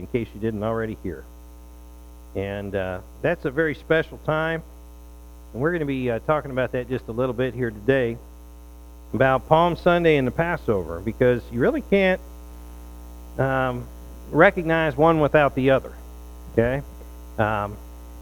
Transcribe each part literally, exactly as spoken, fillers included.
in case you didn't already hear. And uh, that's a very special time. And we're going to be uh, talking about that just a little bit here today, about Palm Sunday and the Passover, because you really can't um, recognize one without the other. Okay? Um,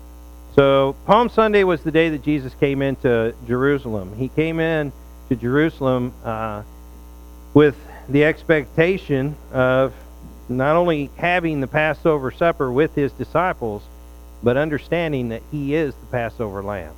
so Palm Sunday was the day that Jesus came into Jerusalem. He came in to Jerusalem uh, with the expectation of not only having the Passover supper with his disciples, but understanding that he is the Passover lamb.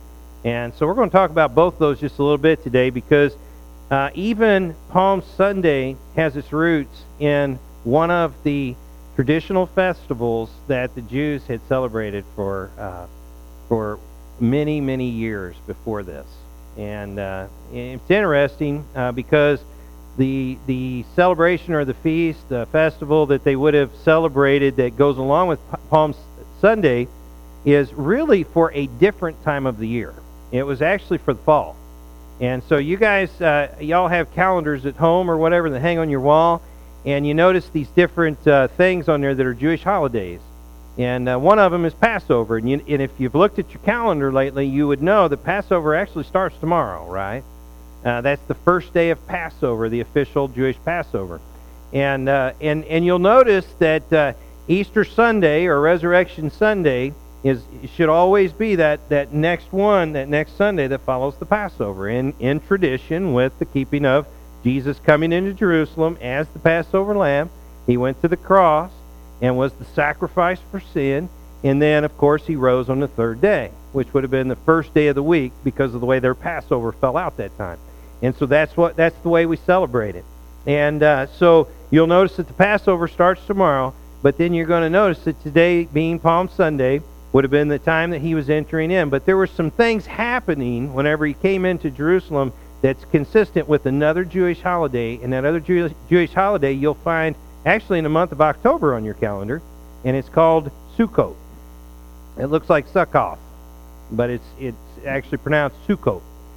And so we're going to talk about both of those just a little bit today, because uh, even Palm Sunday has its roots in one of the traditional festivals that the Jews had celebrated for uh, for many, many years before this. And uh, it's interesting uh, because the the celebration or the feast, the festival that they would have celebrated that goes along with Palm Sunday is really for a different time of the year. It was actually for the fall. And so you guys, uh, y'all have calendars at home or whatever that hang on your wall, and you notice these different uh, things on there that are Jewish holidays. And uh, one of them is Passover. And, you, and if you've looked at your calendar lately, you would know that Passover actually starts tomorrow, right? Uh, that's the first day of Passover, the official Jewish Passover. And uh, and and you'll notice that uh, Easter Sunday or Resurrection Sunday is should always be that, that next one, that next Sunday that follows the Passover, in, in tradition with the keeping of Jesus coming into Jerusalem as the Passover lamb. He went to the cross and was the sacrifice for sin, and then, of course, he rose on the third day, which would have been the first day of the week because of the way their Passover fell out that time. And so that's what that's the way we celebrate it. And uh, so you'll notice that the Passover starts tomorrow, but then you're going to notice that today, being Palm Sunday, would have been the time that he was entering in. But there were some things happening whenever he came into Jerusalem that's consistent with another Jewish holiday. And that other Jewish, Jewish holiday you'll find actually in the month of October on your calendar, and it's called Sukkot. It looks like Sukkoth, but it's it's actually pronounced Sukkot.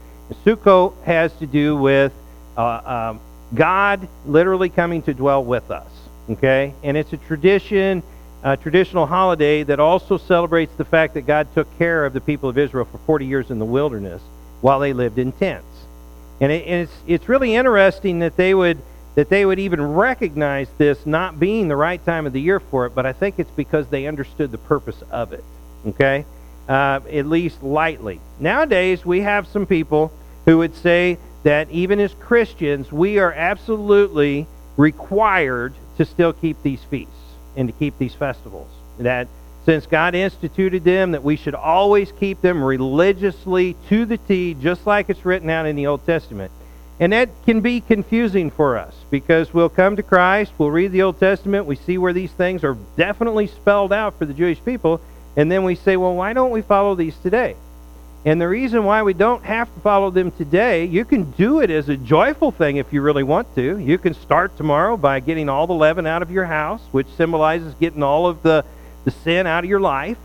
Sukkot has to do with uh, um, God literally coming to dwell with us. Okay, and it's a tradition. A traditional holiday that also celebrates the fact that God took care of the people of Israel for forty years in the wilderness while they lived in tents. And, it, and it's it's really interesting that they would that they would even recognize this not being the right time of the year for it, but I think it's because they understood the purpose of it. Okay, uh, at least lightly. Nowadays we have some people who would say that even as Christians we are absolutely required to still keep these feasts and to keep these festivals. That since God instituted them, that we should always keep them religiously to the T, just like it's written out in the Old Testament. And that can be confusing for us, because we'll come to Christ, we'll read the Old Testament, we see where these things are definitely spelled out for the Jewish people, and then we say, well, why don't we follow these today? And the reason why we don't have to follow them today, you can do it as a joyful thing if you really want to. You can start tomorrow by getting all the leaven out of your house, which symbolizes getting all of the, the sin out of your life.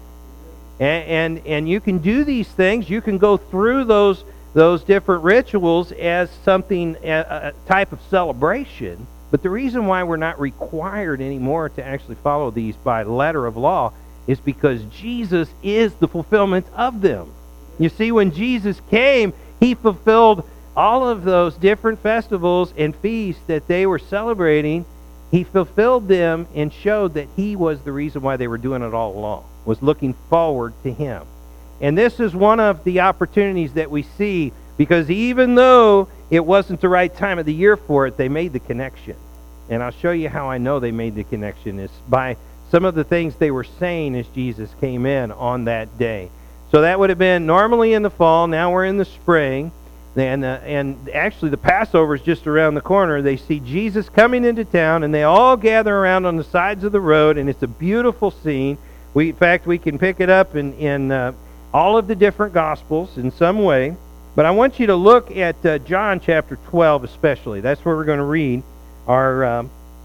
And, and and you can do these things. You can go through those those different rituals as something, a, a type of celebration. But the reason why we're not required anymore to actually follow these by letter of law is because Jesus is the fulfillment of them. You see, when Jesus came, he fulfilled all of those different festivals and feasts that they were celebrating. He fulfilled them and showed that he was the reason why they were doing it all along, was looking forward to him. And this is one of the opportunities that we see, because even though it wasn't the right time of the year for it, they made the connection. And I'll show you how I know they made the connection is by some of the things they were saying as Jesus came in on that day. So that would have been normally in the fall. Now we're in the spring. And, uh, and actually the Passover is just around the corner. They see Jesus coming into town, and they all gather around on the sides of the road, and it's a beautiful scene. We, in fact, we can pick it up in, in uh, all of the different Gospels in some way. But I want you to look at uh, John chapter twelve especially. That's where we're going to read our... Um,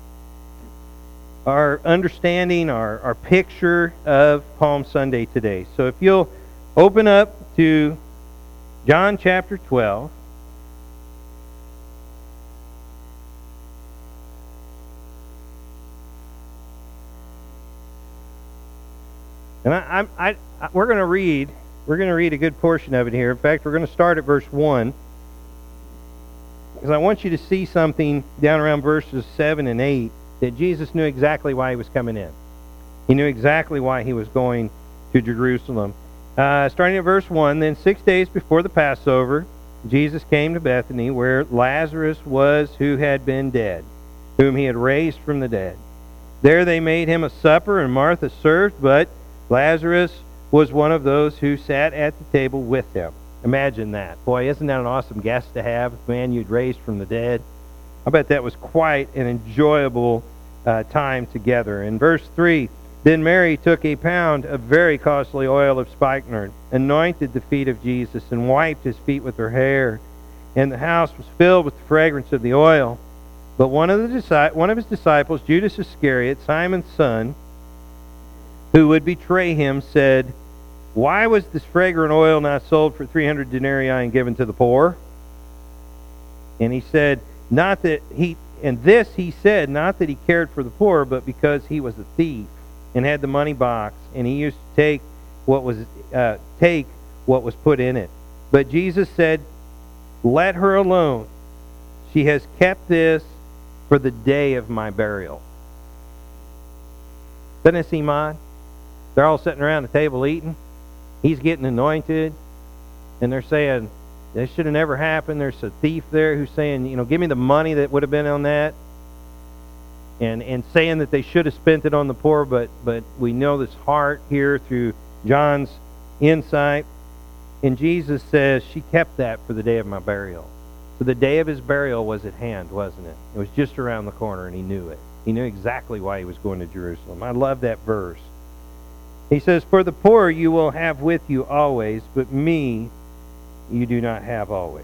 our understanding, our, our picture of Palm Sunday today. So if you'll open up to John chapter twelve. And I, I, I we're going to read, we're going to read a good portion of it here. In fact, we're going to start at verse one, because I want you to see something down around verses seven and eight, that Jesus knew exactly why he was coming in. He knew exactly why he was going to Jerusalem. Uh, starting at verse one, then six days before the Passover, Jesus came to Bethany, where Lazarus was who had been dead, whom he had raised from the dead. There they made him a supper, and Martha served, but Lazarus was one of those who sat at the table with him. Imagine that. Boy, isn't that an awesome guest to have, the man you'd raised from the dead? I bet that was quite an enjoyable uh, time together. In verse three, then Mary took a pound of very costly oil of spikenard, anointed the feet of Jesus, and wiped his feet with her hair. And the house was filled with the fragrance of the oil. But one of, the one of his disciples, Judas Iscariot, Simon's son, who would betray him, said, why was this fragrant oil not sold for three hundred denarii and given to the poor? And he said, not that he, and this he said, not that he cared for the poor, but because he was a thief and had the money box, and he used to take what was uh, take what was put in it. But Jesus said, let her alone. She has kept this for the day of my burial. Doesn't it seem odd? They're all sitting around the table eating. He's getting anointed, and they're saying, this should have never happened. There's a thief there who's saying, you know, give me the money that would have been on that. And and saying that they should have spent it on the poor, but, but we know this heart here through John's insight. And Jesus says, she kept that for the day of my burial. So the day of his burial was at hand, wasn't it? It was just around the corner, and he knew it. He knew exactly why he was going to Jerusalem. I love that verse. He says, for the poor you will have with you always, but me you do not have always.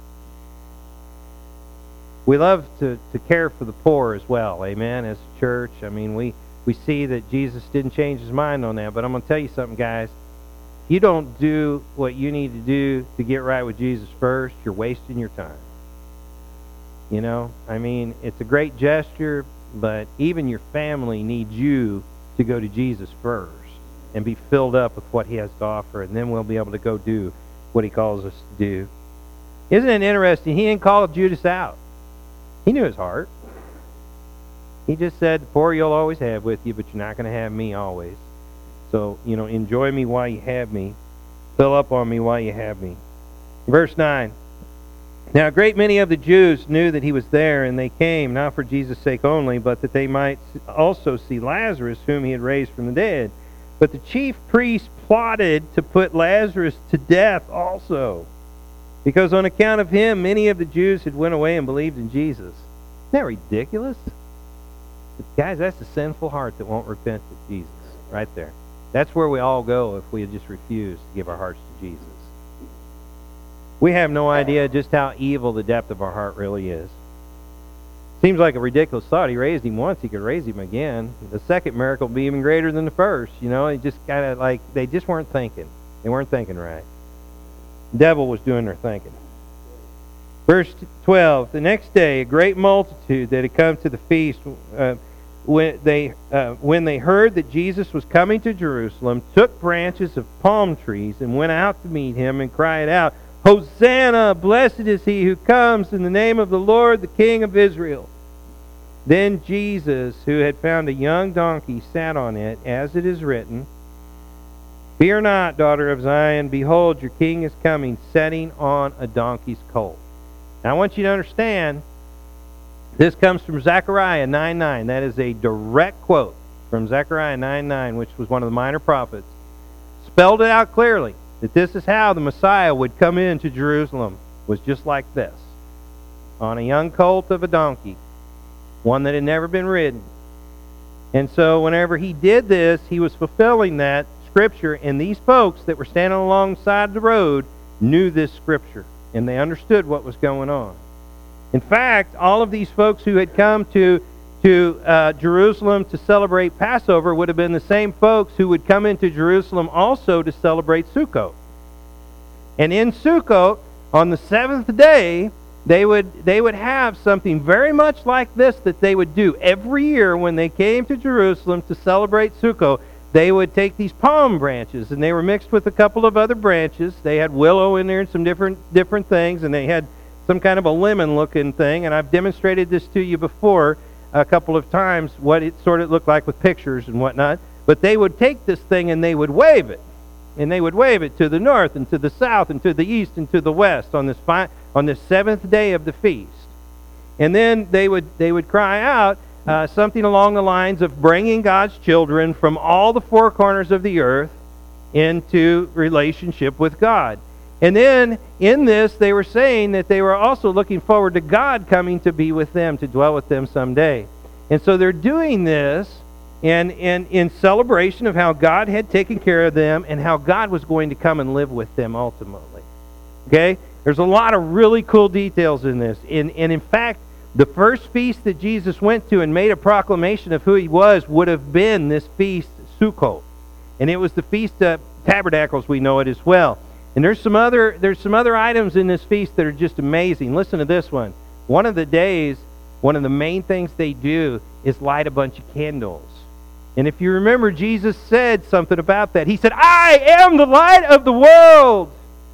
We love to, to care for the poor as well, amen, as a church. I mean, we, we see that Jesus didn't change his mind on that, but I'm going to tell you something, guys. If you don't do what you need to do to get right with Jesus first, you're wasting your time. You know, I mean, it's a great gesture, but even your family needs you to go to Jesus first and be filled up with what he has to offer, and then we'll be able to go do what he calls us to do. Isn't it interesting? He didn't call Judas out. He knew his heart. He just said, the poor you'll always have with you, but you're not going to have me always. So, you know, enjoy me while you have me. Fill up on me while you have me. Verse nine. Now a great many of the Jews knew that he was there, and they came, not for Jesus' sake only, but that they might also see Lazarus, whom he had raised from the dead. But the chief priests plotted to put Lazarus to death also, because on account of him, many of the Jews had went away and believed in Jesus. Isn't that ridiculous? But guys, that's a sinful heart that won't repent to Jesus, right there. That's where we all go if we just refuse to give our hearts to Jesus. We have no idea just how evil the depth of our heart really is. Seems like a ridiculous thought. He raised him once, he could raise him again. The second miracle will be even greater than the first. You know, it just kind of like, they just weren't thinking. They weren't thinking right. The devil was doing their thinking. Verse twelve, the next day, a great multitude that had come to the feast, uh, when they uh, when they heard that Jesus was coming to Jerusalem, took branches of palm trees and went out to meet him and cried out, Hosanna, blessed is he who comes in the name of the Lord, the King of Israel. Then Jesus, who had found a young donkey, sat on it, as it is written, Fear not, daughter of Zion, behold, your king is coming, sitting on a donkey's colt. Now I want you to understand, this comes from Zechariah nine nine. That is a direct quote from Zechariah nine nine, which was one of the minor prophets. Spelled it out clearly, that this is how the Messiah would come into Jerusalem, was just like this. On a young colt of a donkey, one that had never been ridden. And so whenever he did this, he was fulfilling that Scripture, and these folks that were standing alongside the road knew this Scripture, and they understood what was going on. In fact, all of these folks who had come to, to uh, Jerusalem to celebrate Passover would have been the same folks who would come into Jerusalem also to celebrate Sukkot. And in Sukkot, on the seventh day, they would, they would have something very much like this that they would do every year when they came to Jerusalem to celebrate Sukkot. they would take these palm branches, and they were mixed with a couple of other branches. They had willow in there and some different different things, and they had some kind of a lemon-looking thing. And I've demonstrated this to you before a couple of times, what it sort of looked like with pictures and whatnot. But they would take this thing and they would wave it. And they would wave it to the north and to the south and to the east and to the west on this fi- on this seventh day of the feast. And then they would they would cry out uh, something along the lines of bringing God's children from all the four corners of the earth into relationship with God. And then in this, they were saying that they were also looking forward to God coming to be with them, to dwell with them someday. And so they're doing this in, in, in celebration of how God had taken care of them and how God was going to come and live with them ultimately. Okay? There's a lot of really cool details in this. And, and in fact, the first feast that Jesus went to and made a proclamation of who he was would have been this feast, Sukkot. And it was the Feast of Tabernacles, we know it as well. And there's some other there's some other items in this feast that are just amazing. Listen to this one. One of the days, one of the main things they do is light a bunch of candles. And if you remember, Jesus said something about that. He said, "I am the light of the world."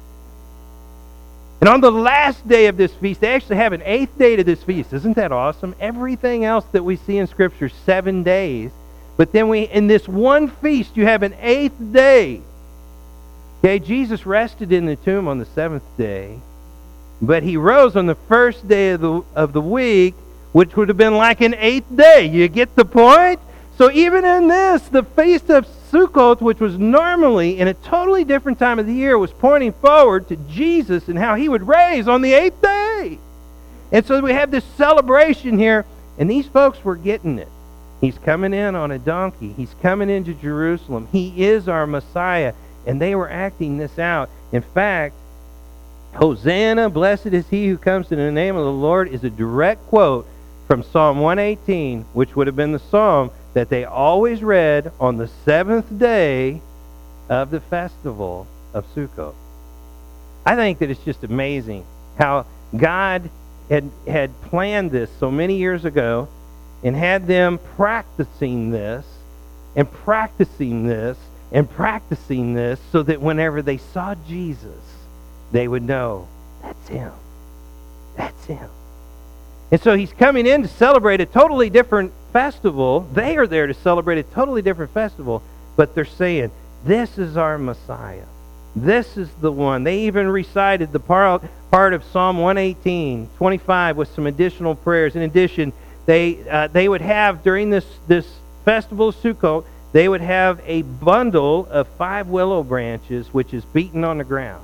And on the last day of this feast, they actually have an eighth day to this feast. Isn't that awesome? Everything else that we see in Scripture, seven days. But then we, in this one feast, you have an eighth day. Okay, Jesus rested in the tomb on the seventh day, but he rose on the first day of the of the week, which would have been like an eighth day. You get the point? So even in this, the Feast of Sukkot, which was normally in a totally different time of the year, was pointing forward to Jesus and how he would raise on the eighth day. And so we have this celebration here, and these folks were getting it. He's coming in on a donkey. He's coming into Jerusalem. He is our Messiah. And they were acting this out. In fact, Hosanna, blessed is he who comes in the name of the Lord, is a direct quote from Psalm one eighteen, which would have been the psalm that they always read on the seventh day of the festival of Sukkot. I think that it's just amazing how God had, had planned this so many years ago and had them practicing this and practicing this and practicing this so that whenever they saw Jesus, they would know, that's him. That's him. And so he's coming in to celebrate a totally different festival. They are there to celebrate a totally different festival, but they're saying, this is our Messiah. This is the one. They even recited the part, part of Psalm one eighteen, twenty-five with some additional prayers. In addition, they uh, they would have, during this, this festival of Sukkot, they would have a bundle of five willow branches, which is beaten on the ground.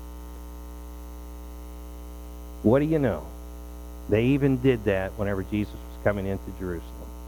What do you know? They even did that whenever Jesus was coming into Jerusalem.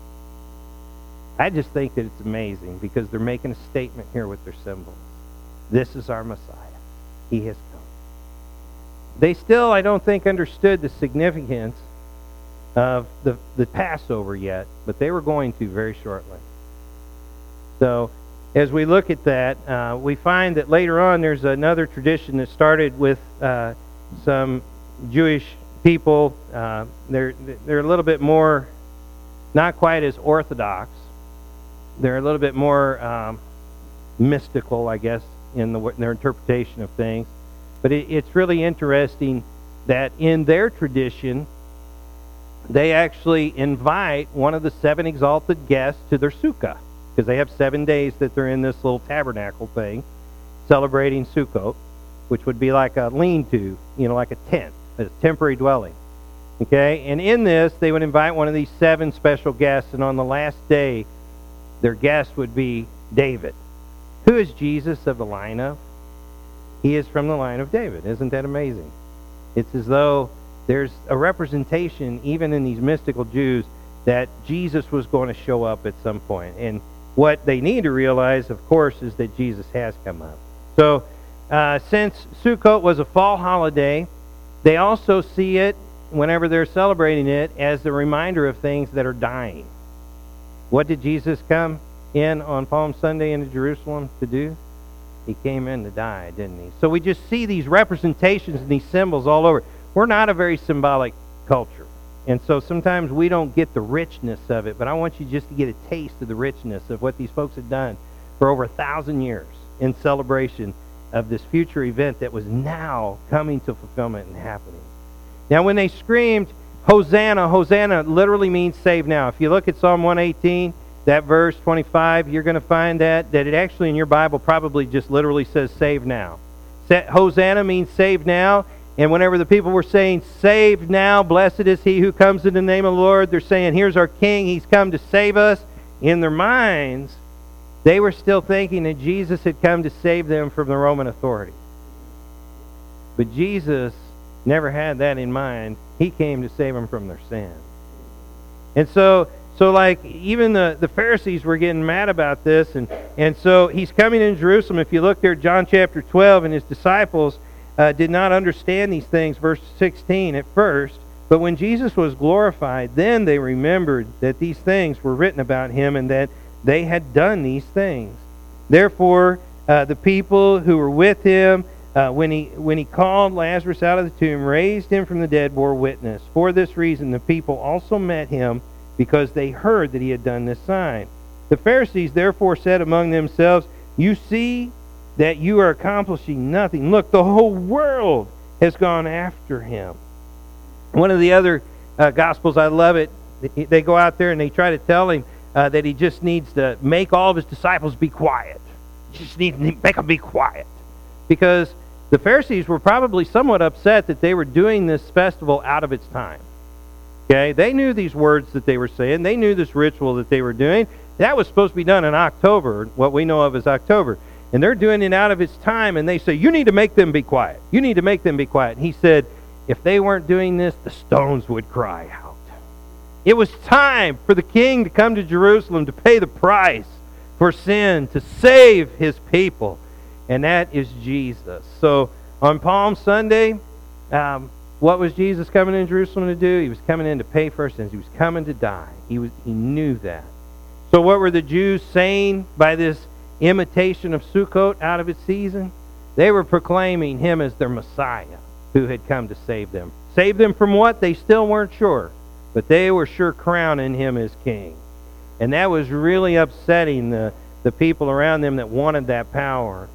I just think that it's amazing because they're making a statement here with their symbols. This is our Messiah. He has come. They still, I don't think, understood the significance of the, the Passover yet, but they were going to very shortly. So, as we look at that, uh, we find that later on there's another tradition that started with uh, some Jewish people. Uh, they're they're a little bit more, not quite as orthodox. They're a little bit more um, mystical, I guess, in, the, in their interpretation of things. But it, it's really interesting that in their tradition, they actually invite one of the seven exalted guests to their sukkah. Because they have seven days that they're in this little tabernacle thing, celebrating Sukkot, which would be like a lean-to, you know, like a tent, a temporary dwelling. Okay? And in this, they would invite one of these seven special guests, and on the last day, their guest would be David. Who is Jesus of the line of? He is from the line of David. Isn't that amazing? It's as though there's a representation, even in these mystical Jews, that Jesus was going to show up at some point. And what they need to realize, of course, is that Jesus has come up. So, uh, since Sukkot was a fall holiday, they also see it, whenever they're celebrating it, as a reminder of things that are dying. What did Jesus come in on Palm Sunday into Jerusalem to do? He came in to die, didn't he? So we just see these representations and these symbols all over. We're not a very symbolic culture. And so sometimes we don't get the richness of it, but I want you just to get a taste of the richness of what these folks had done for over a thousand years in celebration of this future event that was now coming to fulfillment and happening. Now, when they screamed, Hosanna, Hosanna, literally means save now. If you look at Psalm one eighteen, that verse twenty-five, you're going to find that, that it actually in your Bible probably just literally says save now. Hosanna means save now. And whenever the people were saying, saved now, blessed is he who comes in the name of the Lord, they're saying, here's our king, he's come to save us. In their minds, they were still thinking that Jesus had come to save them from the Roman authority. But Jesus never had that in mind. He came to save them from their sin. And so, so like, even the, the Pharisees were getting mad about this. And, and so he's coming in Jerusalem. If you look there, John chapter twelve, and his disciples uh, did not understand these things, verse sixteen, at first. But when Jesus was glorified, then they remembered that these things were written about him and that they had done these things. Therefore, uh, the people who were with him, uh, when he when he called Lazarus out of the tomb, raised him from the dead, bore witness. For this reason, the people also met him, because they heard that he had done this sign. The Pharisees therefore said among themselves, you see that you are accomplishing nothing. Look, the whole world has gone after him. One of the other uh, Gospels, I love it, they go out there and they try to tell him uh, that he just needs to make all of his disciples be quiet. He just needs to make them be quiet. Because the Pharisees were probably somewhat upset that they were doing this festival out of its time. Okay, they knew these words that they were saying. They knew this ritual that they were doing. That was supposed to be done in October, what we know of as October. And they're doing it out of its time, and they say, you need to make them be quiet. You need to make them be quiet. And he said, if they weren't doing this, the stones would cry out. It was time for the king to come to Jerusalem to pay the price for sin, to save his people. And that is Jesus. So on Palm Sunday, um, what was Jesus coming in Jerusalem to do? He was coming in to pay for our sins. He was coming to die. He was. He knew that. So what were the Jews saying by this imitation of Sukkot out of its season? They were proclaiming him as their Messiah who had come to save them. Save them from what? They still weren't sure. But they were sure crowning him as king. And that was really upsetting the, the people around them that wanted that power.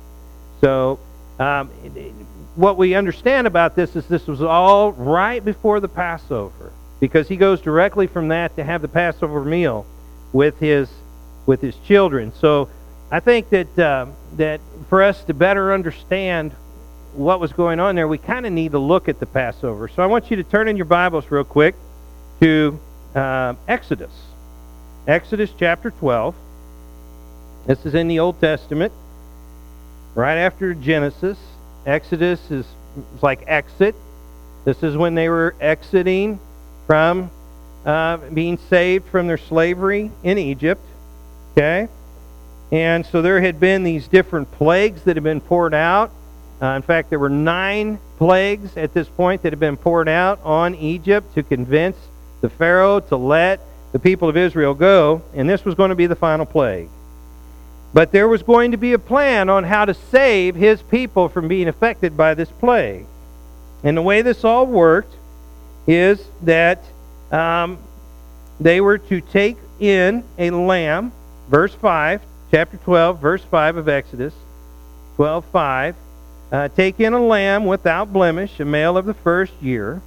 So um, what we understand about this is this was all right before the Passover, because he goes directly from that to have the Passover meal with his with his children. So I think that uh, that for us to better understand what was going on there, we kind of need to look at the Passover. So I want you to turn in your Bibles real quick to uh, Exodus. Exodus chapter twelve. This is in the Old Testament, right after Genesis. Exodus is like exit. This is when they were exiting from uh, being saved from their slavery in Egypt. Okay? And so there had been these different plagues that had been poured out. Uh, in fact, there were nine plagues at this point that had been poured out on Egypt to convince the Pharaoh to let the people of Israel go. And this was going to be the final plague. But there was going to be a plan on how to save his people from being affected by this plague. And the way this all worked is that um, they were to take in a lamb, verse five, chapter twelve, verse five of Exodus, twelve five. Uh, take in a lamb without blemish, a male of the first year.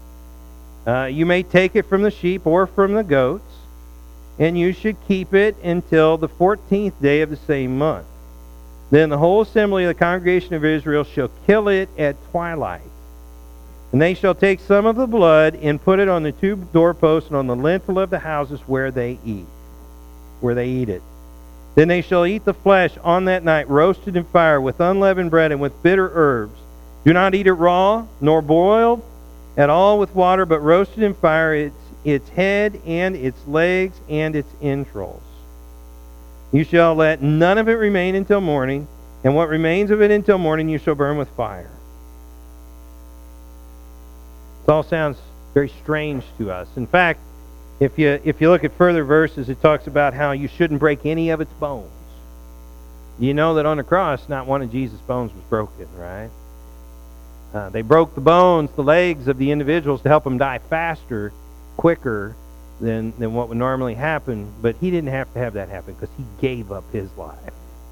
Uh, you may take it from the sheep or from the goats, and you should keep it until the fourteenth day of the same month. Then the whole assembly of the congregation of Israel shall kill it at twilight. And they shall take some of the blood and put it on the two doorposts and on the lintel of the houses where they eat, where they eat it. Then they shall eat the flesh on that night, roasted in fire, with unleavened bread and with bitter herbs. Do not eat it raw, nor boiled at all with water, but roasted in fire, its, its head and its legs and its entrails. You shall let none of it remain until morning, and what remains of it until morning you shall burn with fire. This all sounds very strange to us. In fact, If you if you look at further verses, it talks about how you shouldn't break any of its bones. You know that on the cross, not one of Jesus' bones was broken, right? Uh, they broke the bones, the legs of the individuals to help them die faster, quicker than, than what would normally happen. But he didn't have to have that happen because he gave up his life.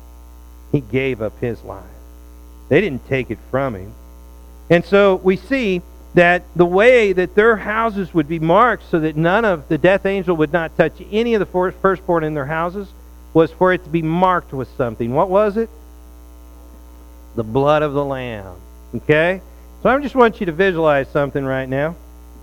He gave up his life. They didn't take it from him. And so we see that the way that their houses would be marked so that none of the death angel would not touch any of the firstborn in their houses was for it to be marked with something. What was it? The blood of the Lamb. Okay? So I just want you to visualize something right now.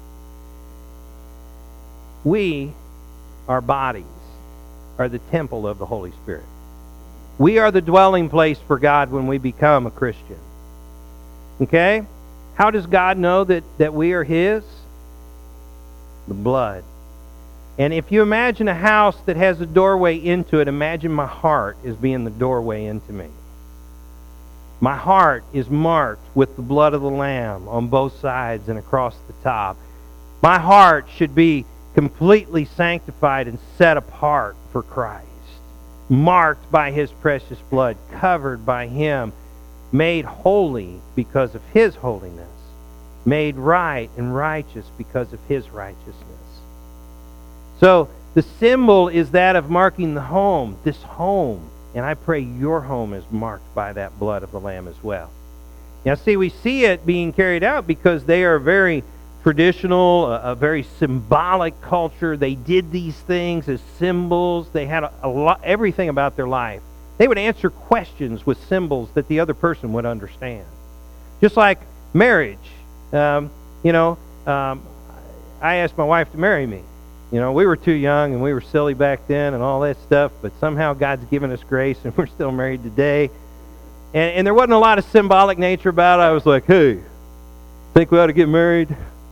We, our bodies, are the temple of the Holy Spirit. We are the dwelling place for God when we become a Christian. Okay? How does God know that, that we are His? The blood. And if you imagine a house that has a doorway into it, imagine my heart as being the doorway into me. My heart is marked with the blood of the Lamb on both sides and across the top. My heart should be completely sanctified and set apart for Christ. Marked by His precious blood, covered by Him, made holy because of His holiness, made right and righteous because of His righteousness. So the symbol is that of marking the home, this home. And I pray your home is marked by that blood of the Lamb as well. Now see, we see it being carried out because they are very traditional, a, a very symbolic culture. They did these things as symbols. They had a, a lot, everything about their life. They would answer questions with symbols that the other person would understand. Just like marriage. Um, you know, um, I asked my wife to marry me. You know, we were too young and we were silly back then and all that stuff, but somehow God's given us grace and we're still married today. And, and there wasn't a lot of symbolic nature about it. I was like, hey, think we ought to get married?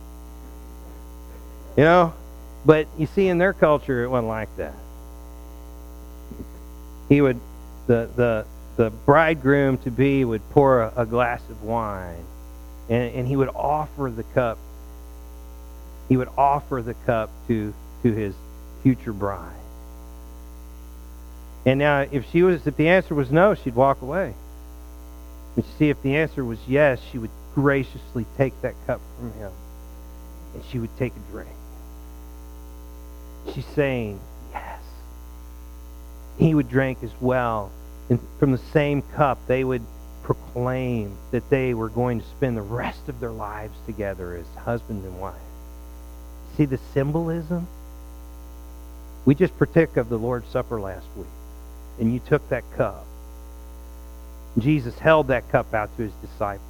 You know? But you see, in their culture, it wasn't like that. He would, the the the bridegroom to be would pour a, a glass of wine, and, and he would offer the cup. He would offer the cup to to his future bride. And now, if she was, if the answer was no, she'd walk away. But you see, if the answer was yes, she would graciously take that cup from him, and she would take a drink. She's saying yes. He would drink as well. And from the same cup, they would proclaim that they were going to spend the rest of their lives together as husband and wife. See the symbolism? We just partook of the Lord's Supper last week, and you took that cup. Jesus held that cup out to his disciples.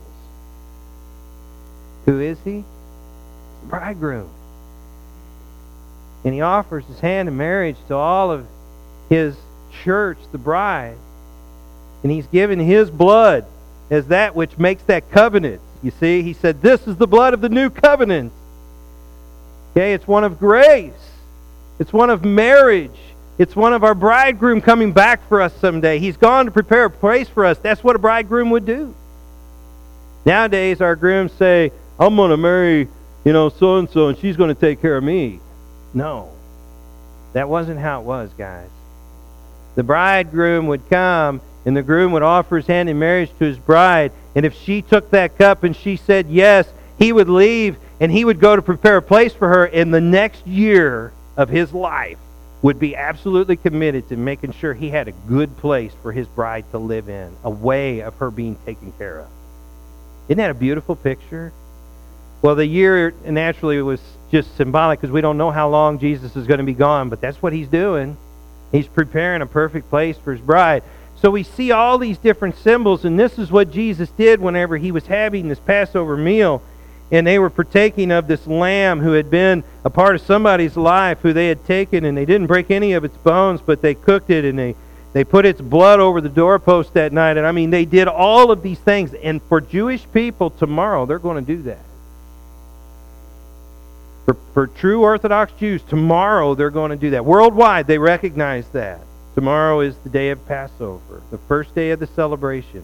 Who is he? The bridegroom. And he offers his hand in marriage to all of his church, the bride. And he's given his blood as that which makes that covenant. You see, he said, this is the blood of the new covenant. Okay, it's one of grace. It's one of marriage. It's one of our bridegroom coming back for us someday. He's gone to prepare a place for us. That's what a bridegroom would do. Nowadays, our grooms say, I'm going to marry, you know, so-and-so, and she's going to take care of me. No. That wasn't how it was, guys. The bridegroom would come, and the groom would offer his hand in marriage to his bride, and if she took that cup and she said yes, he would leave, and he would go to prepare a place for her, and the next year of his life would be absolutely committed to making sure he had a good place for his bride to live in, a way of her being taken care of. Isn't that a beautiful picture? Well, the year naturally was just symbolic because we don't know how long Jesus is going to be gone, but that's what he's doing. He's preparing a perfect place for his bride. So we see all these different symbols, and this is what Jesus did whenever he was having this Passover meal, and they were partaking of this lamb who had been a part of somebody's life, who they had taken, and they didn't break any of its bones, but they cooked it, and they, they put its blood over the doorpost that night. And I mean, they did all of these things. And for Jewish people, tomorrow, they're going to do that. For, for true Orthodox Jews, tomorrow they're going to do that. Worldwide, they recognize that. Tomorrow is the day of Passover, the first day of the celebration.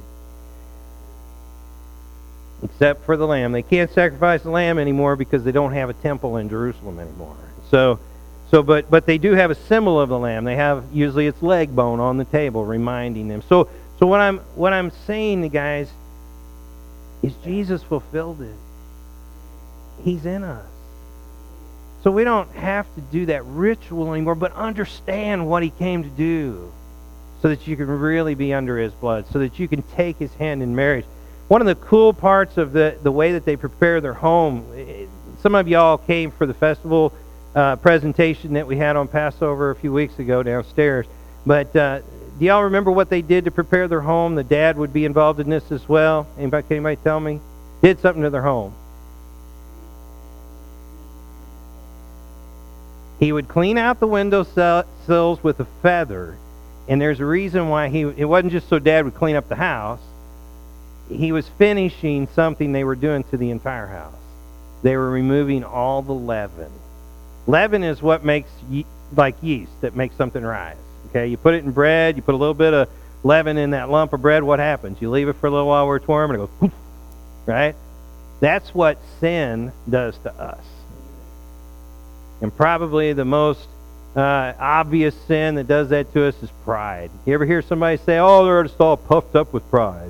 Except for the lamb. They can't sacrifice the lamb anymore because they don't have a temple in Jerusalem anymore. So, so but, but they do have a symbol of the lamb. They have usually its leg bone on the table reminding them. So, so what I'm, what I'm saying, you guys, is Jesus fulfilled it. He's in us. So we don't have to do that ritual anymore, but understand what he came to do so so that you can really be under His blood, so that you can take His hand in marriage. One of the cool parts of the, the way that they prepare their home, some of y'all came for the festival uh, presentation that we had on Passover a few weeks ago downstairs. But uh, do y'all remember what they did to prepare their home? The dad would be involved in this as well. Anybody, can anybody tell me? Did something to their home. He would clean out the window sills with a feather. And there's a reason why he, it wasn't just so Dad would clean up the house. He was finishing something they were doing to the entire house. They were removing all the leaven. Leaven is what makes, ye- like yeast, that makes something rise. Okay, you put it in bread, you put a little bit of leaven in that lump of bread, what happens? You leave it for a little while where it's warm and it goes poof, right? That's what sin does to us. And probably the most uh, obvious sin that does that to us is pride. You ever hear somebody say, oh, they're just all puffed up with pride?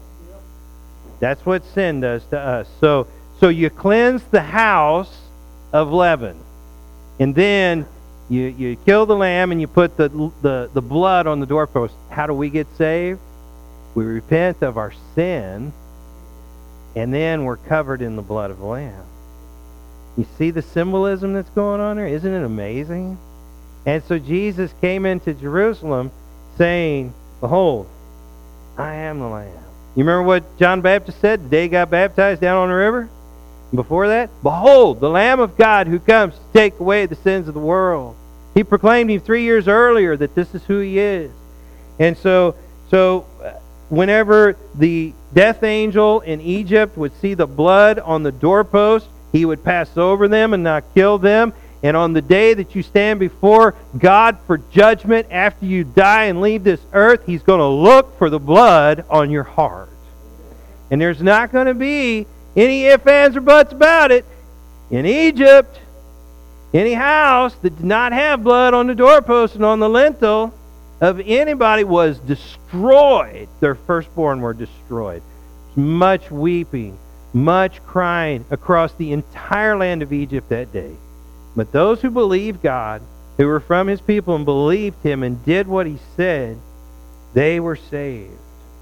That's what sin does to us. So, so you cleanse the house of leaven. And then you, you kill the lamb and you put the, the, the blood on the doorpost. How do we get saved? We repent of our sin, and then we're covered in the blood of the Lamb. You see the symbolism that's going on there? Isn't it amazing? And so Jesus came into Jerusalem saying, behold, I am the Lamb. You remember what John Baptist said the day he got baptized down on the river? Before that, behold, the Lamb of God who comes to take away the sins of the world. He proclaimed him three years earlier that this is who he is. And so, so whenever the death angel in Egypt would see the blood on the doorpost, he would pass over them and not kill them. And on the day that you stand before God for judgment after you die and leave this earth, He's going to look for the blood on your heart. And there's not going to be any ifs, ands, or buts about it. In Egypt, any house that did not have blood on the doorpost and on the lintel of anybody was destroyed. Their firstborn were destroyed. Much weeping, much crying across the entire land of Egypt that day. But those who believed God, who were from His people and believed Him and did what He said, they were saved.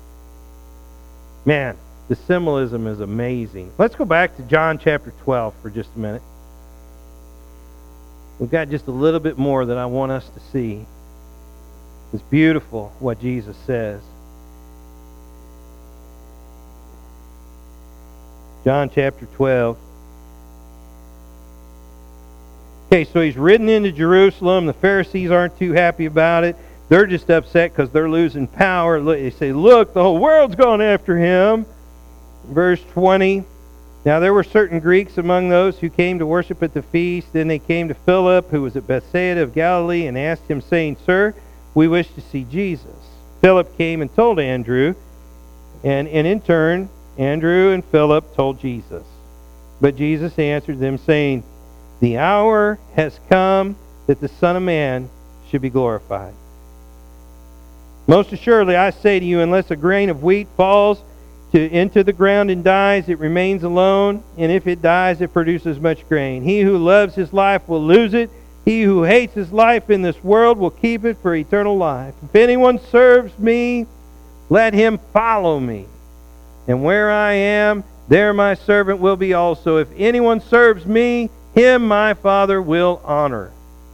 Man, the symbolism is amazing. Let's go back to John chapter twelve for just a minute. We've got just a little bit more that I want us to see. It's beautiful what Jesus says. John chapter twelve. Okay, so He's ridden into Jerusalem. The Pharisees aren't too happy about it. They're just upset because they're losing power. They say, look, the whole world's gone after Him. Verse twenty. Now there were certain Greeks among those who came to worship at the feast. Then they came to Philip, who was at Bethsaida of Galilee, and asked him, saying, Sir, we wish to see Jesus. Philip came and told Andrew, and, and in turn, Andrew and Philip told Jesus. But Jesus answered them, saying, the hour has come that the Son of Man should be glorified. Most assuredly, I say to you, unless a grain of wheat falls to into the ground and dies, it remains alone, and if it dies, it produces much grain. He who loves his life will lose it. He who hates his life in this world will keep it for eternal life. If anyone serves me, let him follow me. And where I am, there my servant will be also. If anyone serves me, him my Father will honor.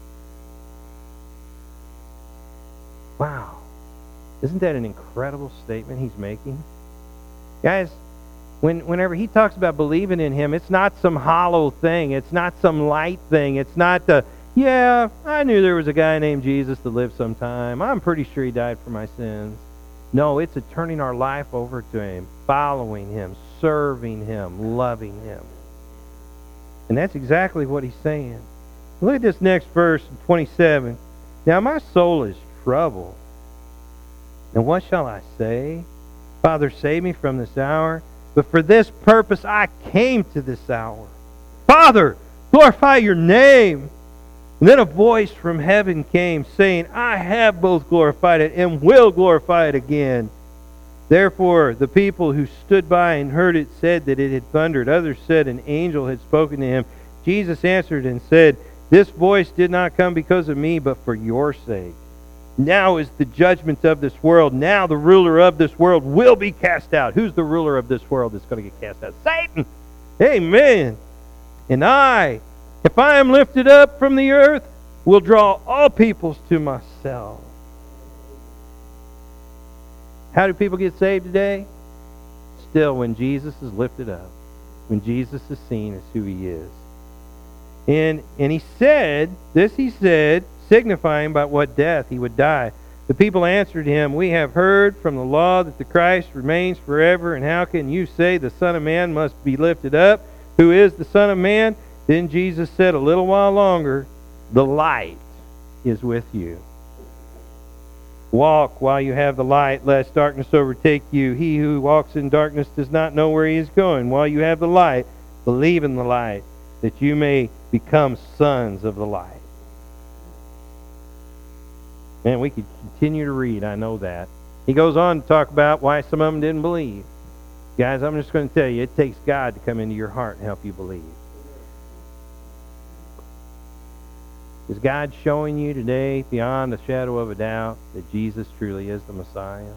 Wow. Isn't that an incredible statement He's making? Guys, when, whenever He talks about believing in Him, it's not some hollow thing. It's not some light thing. It's not the, yeah, I knew there was a guy named Jesus that lived sometime. I'm pretty sure He died for my sins. No, it's a turning our life over to Him, following Him, serving Him, loving Him. And that's exactly what He's saying. Look at this next verse, twenty-seven. Now my soul is troubled. And what shall I say? Father, save me from this hour. But for this purpose I came to this hour. Father, glorify your name. And then a voice from heaven came, saying, I have both glorified it and will glorify it again. Therefore the people who stood by and heard it said that it had thundered. Others said an angel had spoken to him. Jesus answered and said, This voice did not come because of me, but for your sake. Now is the judgment of this world. Now the ruler of this world will be cast out. Who's the ruler of this world that's going to get cast out? Satan! Amen! And I, if I am lifted up from the earth, will draw all peoples to myself. How do people get saved today? Still, when Jesus is lifted up, when Jesus is seen as who he is. And and he said, this he said, signifying by what death he would die. The people answered him, we have heard from the law that the Christ remains forever, and how can you say the Son of Man must be lifted up? Who is the Son of Man? Then Jesus said a little while longer, the light is with you. Walk while you have the light, lest darkness overtake you. He who walks in darkness does not know where he is going. While you have the light, believe in the light, that you may become sons of the light. Man, we could continue to read, I know that. He goes on to talk about why some of them didn't believe. Guys, I'm just going to tell you, it takes God to come into your heart and help you believe. Is God showing you today, beyond a shadow of a doubt, that Jesus truly is the Messiah?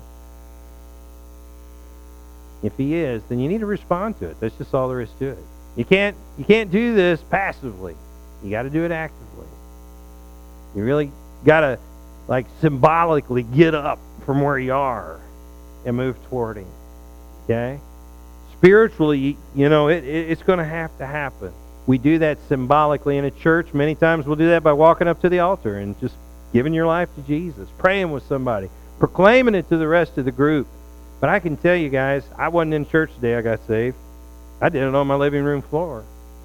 If he is, then you need to respond to it. That's just all there is to it. You can't, you can't do this passively. You got to do it actively. You really got to, like, symbolically get up from where you are and move toward him. Okay? Spiritually, you know, it, it, it's going to have to happen. We do that symbolically in a church. Many times we'll do that by walking up to the altar and just giving your life to Jesus, praying with somebody, proclaiming it to the rest of the group. But I can tell you guys, I wasn't in church the day I got saved. I did it on my living room floor.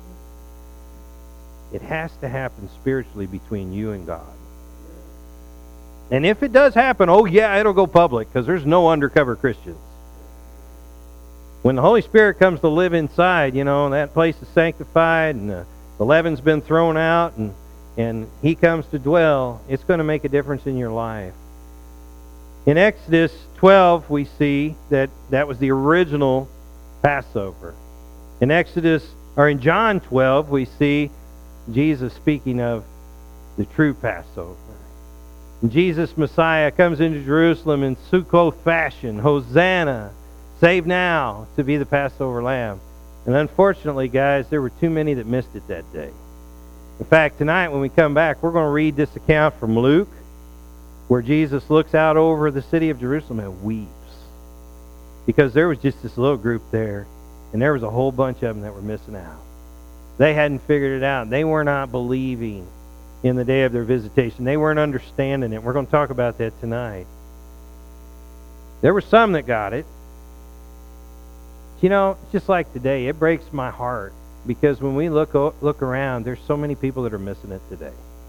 It has to happen spiritually between you and God. And if it does happen, oh yeah, it'll go public, because there's no undercover Christians. When the Holy Spirit comes to live inside, you know, that place is sanctified, and the, the leaven's been thrown out, and, and he comes to dwell, it's going to make a difference in your life. In Exodus twelve, we see that that was the original Passover. In Exodus, or in John twelve, we see Jesus speaking of the true Passover. And Jesus, Messiah, comes into Jerusalem in Sukkoth fashion. Hosanna! Save now to be the Passover lamb. And unfortunately, guys, there were too many that missed it that day. In fact, tonight when we come back, we're going to read this account from Luke, where Jesus looks out over the city of Jerusalem and weeps. Because there was just this little group there, and there was a whole bunch of them that were missing out. They hadn't figured it out. They were not believing in the day of their visitation. They weren't understanding it. We're going to talk about that tonight. There were some that got it. You know, just like today, it breaks my heart, because when we look look around, there's so many people that are missing it today.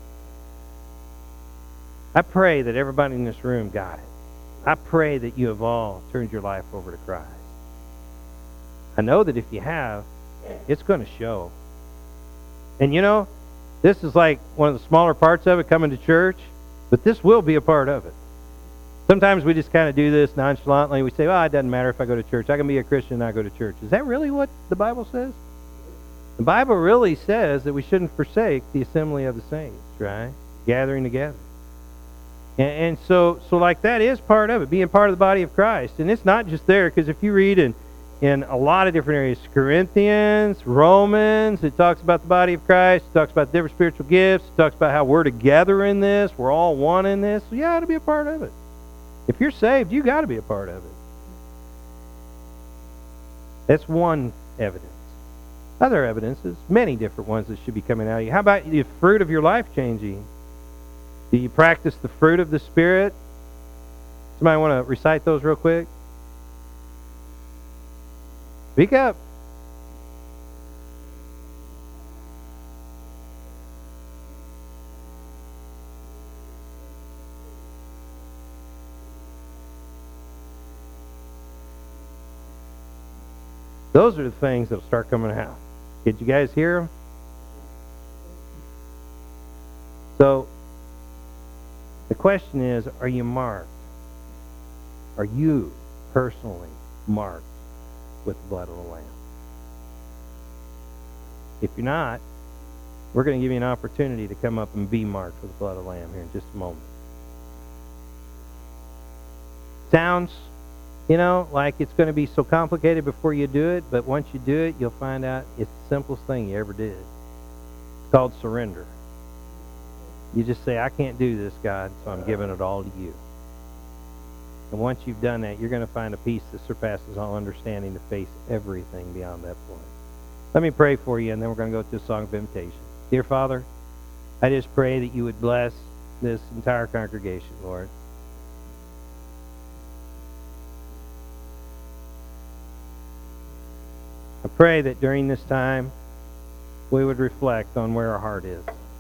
I pray that everybody in this room got it. I pray that you have all turned your life over to Christ. I know that if you have, it's going to show. And you know, this is like one of the smaller parts of it, coming to church, but this will be a part of it. Sometimes we just kind of do this nonchalantly. We say, well, it doesn't matter if I go to church. I can be a Christian and not go to church. Is that really what the Bible says? The Bible really says that we shouldn't forsake the assembly of the saints, right? Gathering together. And, and so, so like that is part of it, being part of the body of Christ. And it's not just there, because if you read in, in a lot of different areas, Corinthians, Romans, it talks about the body of Christ. It talks about different spiritual gifts. It talks about how we're together in this. We're all one in this. So you ought to be a part of it. If you're saved, you got to be a part of it. That's one evidence. Other evidences, many different ones that should be coming out of you. How about the fruit of your life changing? Do you practice the fruit of the Spirit? Somebody want to recite those real quick? Speak up. Those are the things that will start coming out. Did you guys hear them? So, the question is, are you marked? Are you personally marked with the blood of the Lamb? If you're not, we're going to give you an opportunity to come up and be marked with the blood of the Lamb here in just a moment. sounds, you know, like it's going to be so complicated before you do it, but once you do it, you'll find out it's the simplest thing you ever did. It's called surrender. You just say, I can't do this, God, so I'm giving it all to you. And once you've done that, you're going to find a peace that surpasses all understanding to face everything beyond that point. Let me pray for you, and then we're going to go to a song of invitation. Dear Father, I just pray that you would bless this entire congregation, Lord. I pray that during this time, we would reflect on where our heart is.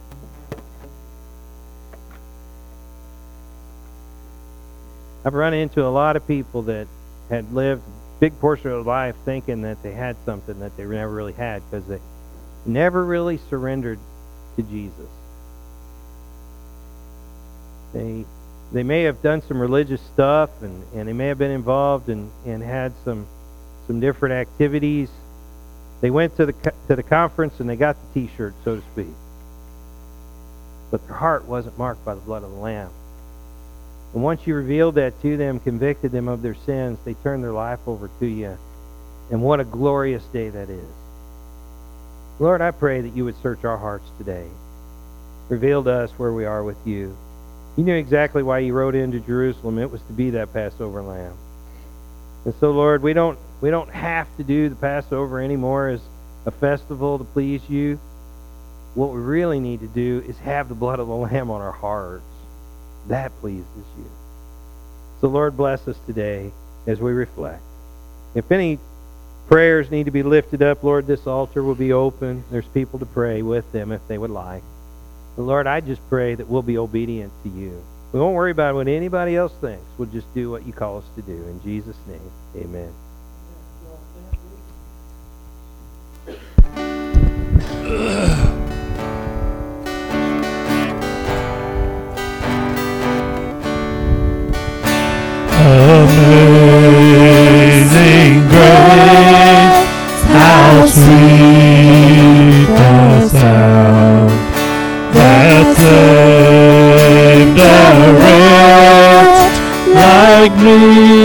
I've run into a lot of people that had lived a big portion of their life thinking that they had something that they never really had because they never really surrendered to Jesus. They they may have done some religious stuff and, and they may have been involved and, and had some some different activities. They went to the to the conference and they got the T-shirt, so to speak. But their heart wasn't marked by the blood of the Lamb. And once you revealed that to them, convicted them of their sins, they turned their life over to you. And what a glorious day that is. Lord, I pray that you would search our hearts today. Reveal to us where we are with you. You knew exactly why you rode into Jerusalem. It was to be that Passover lamb. And so, Lord, we don't we don't have to do the Passover anymore as a festival to please you. What we really need to do is have the blood of the Lamb on our hearts. That pleases you. So, Lord, bless us today as we reflect. If any prayers need to be lifted up, Lord, this altar will be open. There's people to pray with them if they would like. But, Lord, I just pray that we'll be obedient to you. We won't worry about what anybody else thinks. We'll just do what you call us to do. In Jesus' name, amen. Amazing grace, how sweet the sound that saved a wretch like me.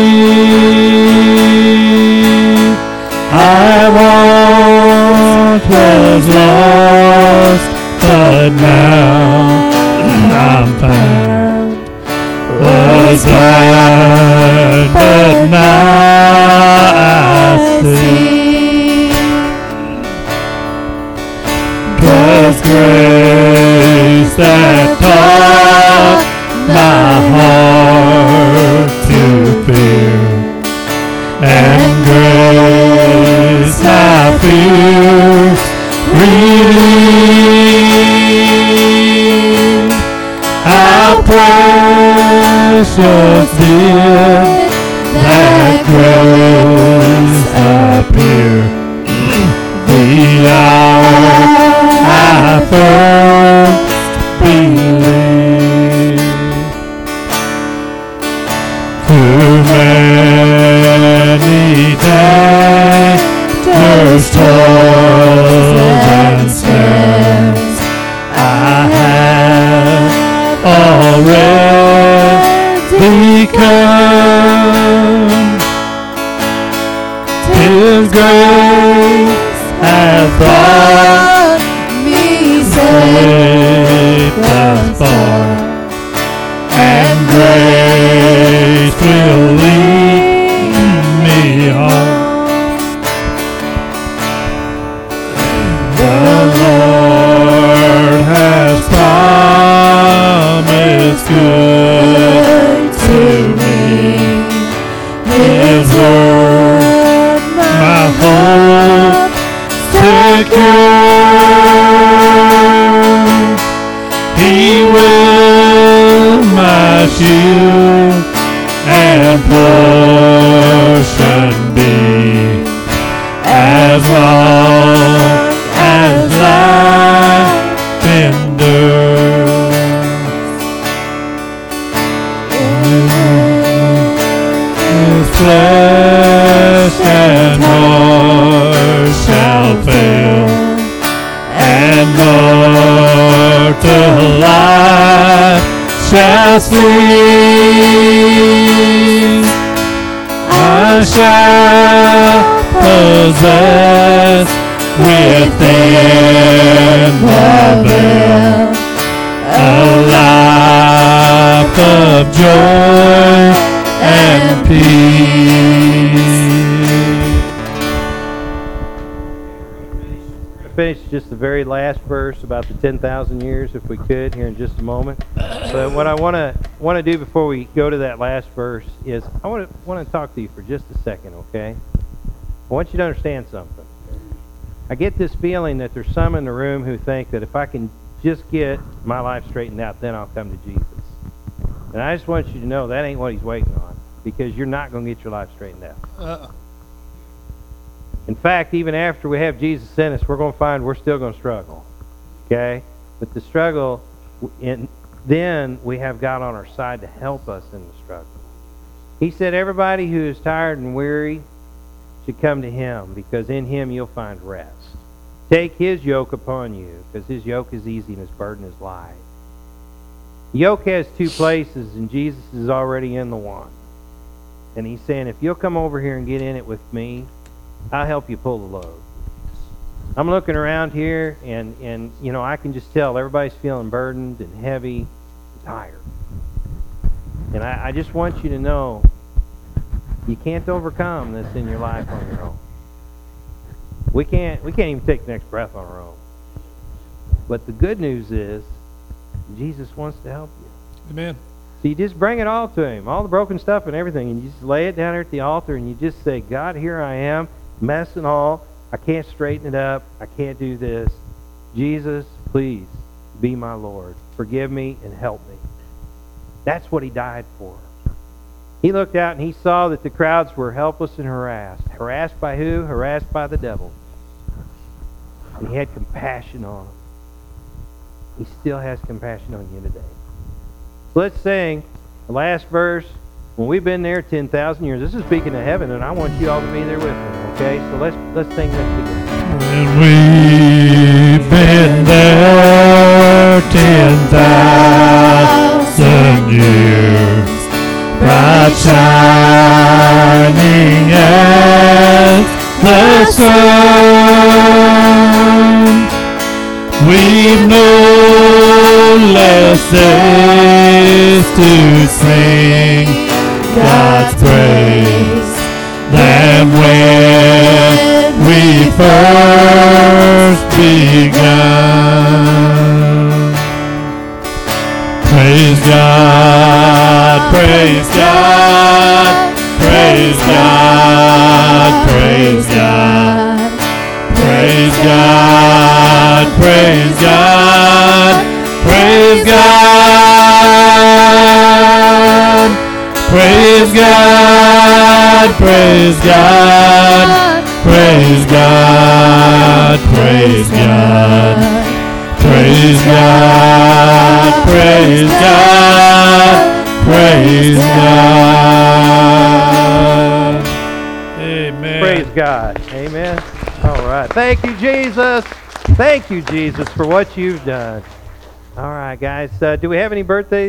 I once was lost, but now I'm found. Was blind, but now I see. 'Twas grace that taught my heart to fear, and grace my fears relieved. How precious did that grace appear the hour I first believed. Through many dangers, toils, and snares, I have already come. His grace hath brought me safe thus far, and grace will lead me home. The Lord has promised good to me. His word, my hope secure. He will my shield and portion be, as long as life endures. His flesh and heart shall fail, and mortal life shall cease. shall possess within the veil a life of joy and peace. Finish just the very last verse about the ten thousand years, if we could, here in just a moment. But what I want to want to do before we go to that last verse is I want to want to talk to you for just a second, okay? I want you to understand something. I get this feeling that there's some in the room who think that if I can just get my life straightened out, then I'll come to Jesus. And I just want you to know that ain't what he's waiting on, because you're not going to get your life straightened out. Uh-uh. In fact, even after we have Jesus in us, we're going to find we're still going to struggle. Okay? But the struggle, in, then we have God on our side to help us in the struggle. He said everybody who is tired and weary should come to Him, because in Him you'll find rest. Take His yoke upon you, because His yoke is easy and His burden is light. The yoke has two places, and Jesus is already in the one. And He's saying, if you'll come over here and get in it with me, I'll help you pull the load. I'm looking around here, and, and you know, I can just tell everybody's feeling burdened and heavy and tired. And I, I just want you to know you can't overcome this in your life on your own. We can't, we can't even take the next breath on our own. But the good news is Jesus wants to help you. Amen. So you just bring it all to Him, all the broken stuff and everything, and you just lay it down there at the altar, and you just say, God, here I am, mess and all. I can't straighten it up. I can't do this. Jesus, please be my Lord. Forgive me and help me. That's what He died for. He looked out and He saw that the crowds were helpless and harassed. Harassed by who? Harassed by the devil. And He had compassion on them. He still has compassion on you today. So let's sing the last verse. When we've been there ten thousand years, this is speaking of heaven, and I want you all to be there with me, okay? So let's let's sing this together. When we've been there ten thousand years, bright shining as the sun, we've no less days to sing God's praise than when we first begun. Praise God, praise God, praise God, praise God, praise God, praise God, praise God, praise God, praise God, praise God, praise God, praise God, praise God, praise God. Amen. Praise God. Amen. All right. Thank you, Jesus. Thank you, Jesus, for what you've done. All right, guys. Uh, do we have any birthdays?